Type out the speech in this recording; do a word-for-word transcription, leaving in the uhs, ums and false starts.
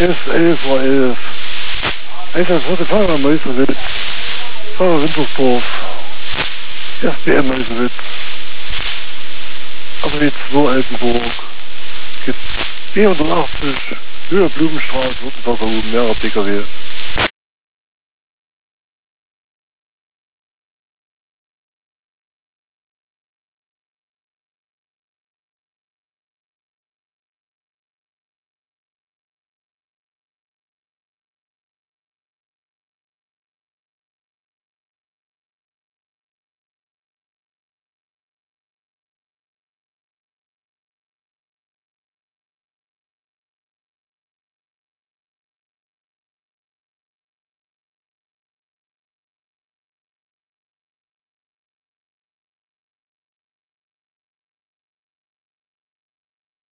ist elf Uhr elf. Einsatzroute Fahrer Meuselwitz, Fahrer Wintersdorf, S B M Meuselwitz, A W zwei Altenburg, vierhundertachtzig, Höhe Blumenstraße, Württemberger oben, mehrere P K W.